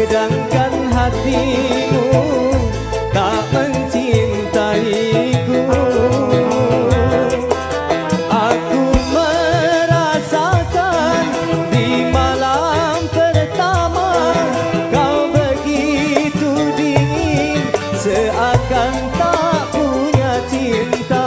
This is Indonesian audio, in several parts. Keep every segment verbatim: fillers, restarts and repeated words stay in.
sedangkan hatimu tak mencintaiku. Aku merasakan di malam pertama kau begitu dingin, seakan tak punya cinta.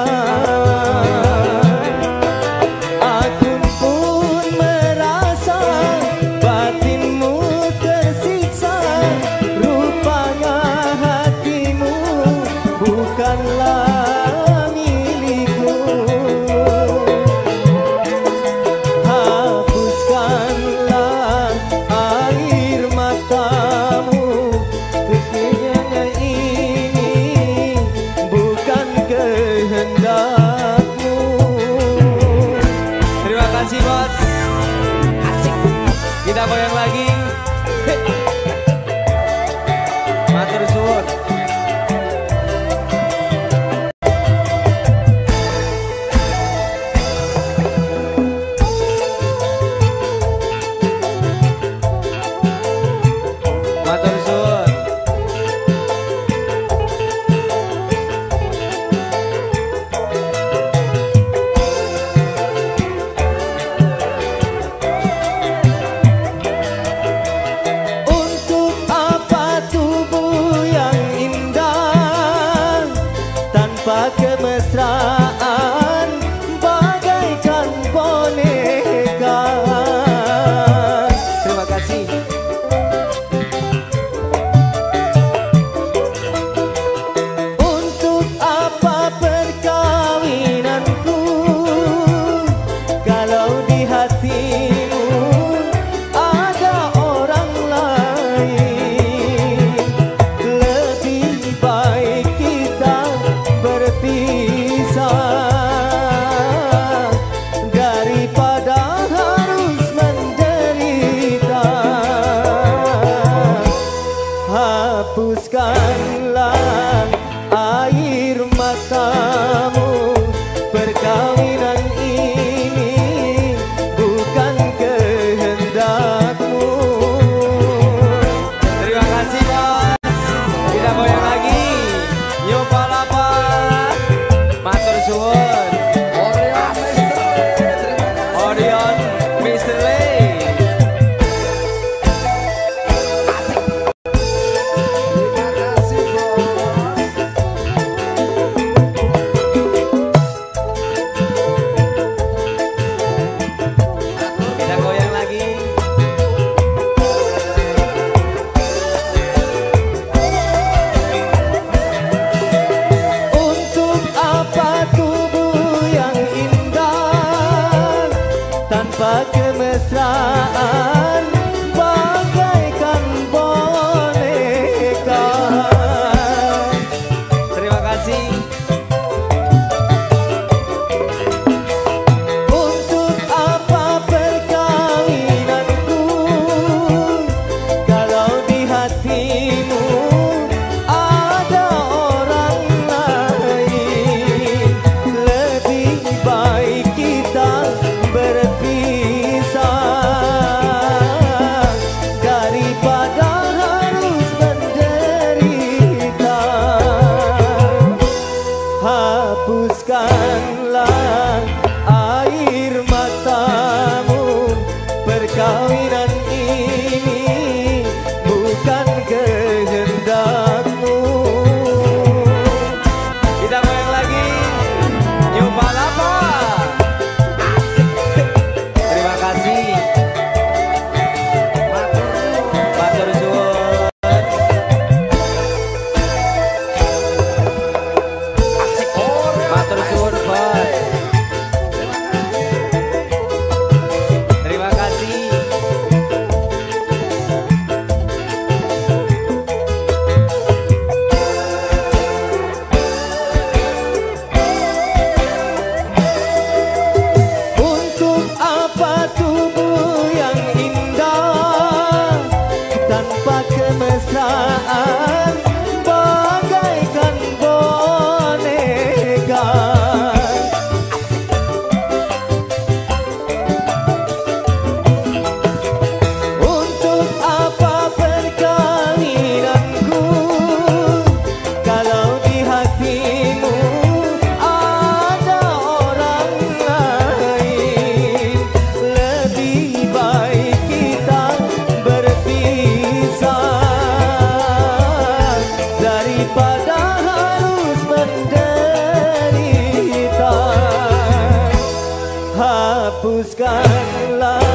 Aku pun merasa batinmu tersiksa, rupanya hatimu bukanlah milikku. Hapuskanlah air matamu, kenyanya ini bukan kehendakmu. Terima kasih bos. Asik. Kita goyang lagi. Hei. Matur suwun. Matur suwun. Untuk apa tubuh yang indah tanpa kemesraan, bagaikan boneka. Terima kasih. Untuk apa perkawinanku kalau di hatimu ada orang lain? Lebih baik kita berpisah daripada harus menderita. Hapuskanlah air matamu, perkawinan ini bukan kehendakmu. Terima kasih bos. Kita goyang lagi. Yo palapa. Matur suwun. Orion mister Lee. Kita goyang lagi. Untuk apa tubuh yang indah tanpa kemesraan, bagaikan boneka. Terima kasih. Untuk apa perkawinanku kalau di hatimu ada orang lain? Lebih baik kita berpisah daripada harus menderita. Hapuskanlah air matamu, perkawinan ini bukan kehendakmu. Kita goyang lagi. Yo palapa. Terima kasih. Matur suwun. Matur suwun bos. Terima kasih. Untuk apa tubuh yang indah tanpa kemesraan, bagaikan boneka. Untuk apa perkara hapuskanlah